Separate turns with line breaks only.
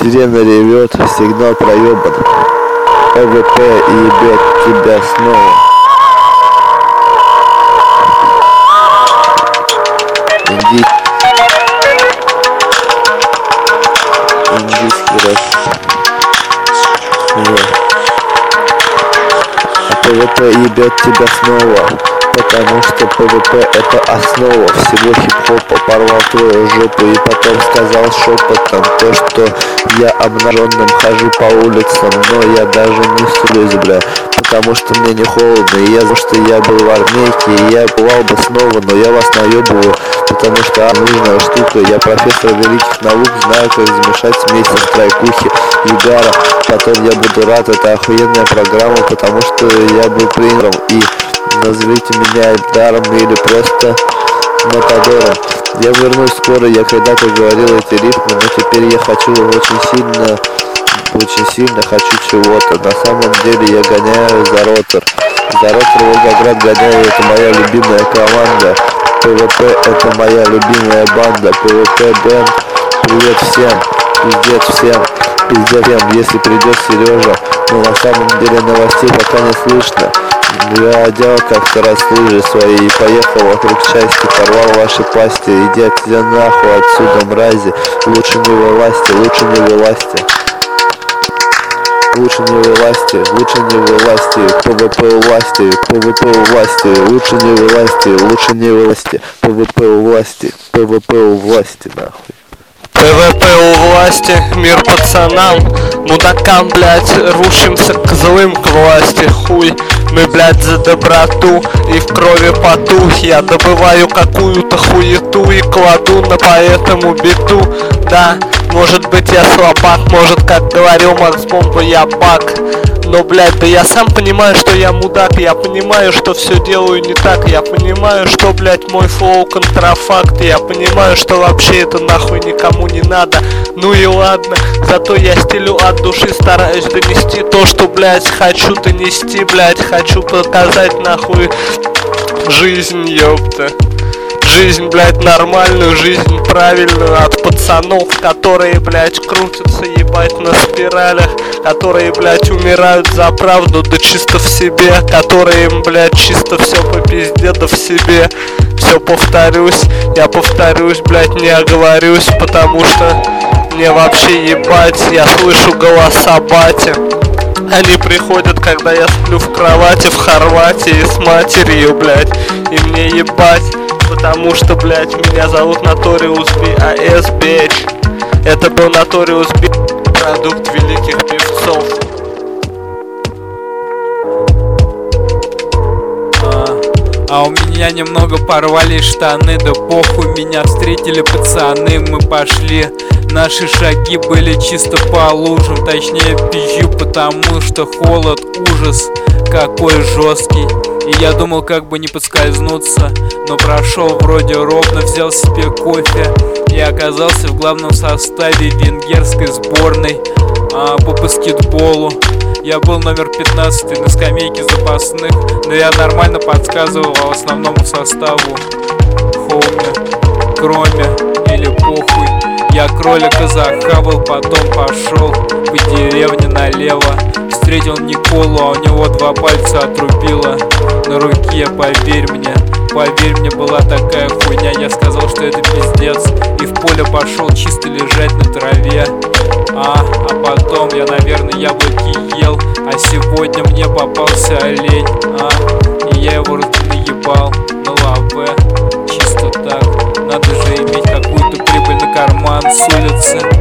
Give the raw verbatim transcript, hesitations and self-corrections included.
Сирена ревет, сигнал проебан. ПВП ебет тебя снова. Инди... Индийский рэп. Вот. А ПВП ебет тебя снова. Потому что ПВП это основа всего хип-хопа. Порвал твою жопу и потом сказал шепотом то, что я обнаженным хожу по улицам, но я даже не сулюсь, бля. Потому что мне не холодно, и я знаю, что я был в армейке, и я бывал бы снова, но я вас наебываю, потому что а, нужная штука. Я профессор великих наук, знаю, как замешать смесь из тройкухи и гара. Потом я буду рад, это охуенная программа, потому что я был тренером, и назовите меня Эльдаром или просто Матадором. Я вернусь скоро, я когда-то говорил эти рифмы, но теперь я хочу очень сильно, очень сильно хочу чего-то. На самом деле я гоняю за Ротор. За Ротор Волгоград гоняю, это моя любимая команда. ПВП это моя любимая банда. ПВП Бэнд, привет всем, пиздец всем, пиздец всем, если придет Сережа. Но на самом деле новостей пока не слышно. Я одел как-то раз лыжи свои и поехал вокруг части, порвал ваши пасти. Иди отсюда нахуй отсюда, мрази. Лучше не вылазьте, лучше не вылазьте. Лучше не вылазьте, лучше не вылазьте. ПВП у власти, ПВП у власти. Лучше не вылазьте, лучше не вылазьте. ПВП у власти, ПВП у власти, нахуй.
ПВП у власти, мир пацанам, мудакам, блять, рушимся к злым, к власти, хуй. Мы, блять, за доброту и в крови поту. Я добываю какую-то хуету и кладу на поэтому биту. Да, может быть я слабак, может, как говорил Макс Бомба, я баг. Но, блядь, да я сам понимаю, что я мудак. Я понимаю, что все делаю не так. Я понимаю, что, блядь, мой флоу контрафакт. Я понимаю, что вообще это нахуй никому не надо. Ну и ладно, зато я стилю от души, стараюсь донести то, что, блядь, хочу донести, блядь. Хочу показать нахуй жизнь, ёпта. Жизнь, блядь, нормальную, жизнь правильную от пацанов, которые, блядь, крутятся, ебать, на спиралях, которые, блядь, умирают за правду, да чисто в себе, которые, блядь, чисто все по пизде, да в себе. Все повторюсь, я повторюсь, блядь, не оговорюсь, потому что мне вообще ебать, я слышу голоса бати. Они приходят, когда я сплю в кровати в Хорватии с матерью, блядь, и мне ебать. Потому что, блядь, меня зовут Notorious би эй эс, bitch. Это был Notorious би эй эс, продукт великих певцов.
А, а у меня немного порвались штаны, да похуй, меня встретили пацаны, мы пошли. Наши шаги были чисто по лужам, точнее пизжу, потому что холод, ужас какой жесткий. И я думал, как бы не подскользнуться, но прошел вроде ровно, взял себе кофе и оказался в главном составе венгерской сборной а, по баскетболу. Я был номер пятнадцатый на скамейке запасных, но я нормально подсказывал основному составу. Хоуми, кроме или похуй. Я кролика захавал, потом пошел по деревне налево. Встретил Николу, а у него два пальца отрубило на руке, поверь мне. Поверь мне, была такая хуйня, я сказал, что это пиздец. И в поле пошел чисто лежать на траве. А, а потом я, наверное, яблоки ел. А сегодня мне попался олень. А, и я его наебал на лаве. Чисто так, надо же иметь какую-то прибыль на карман с улицы.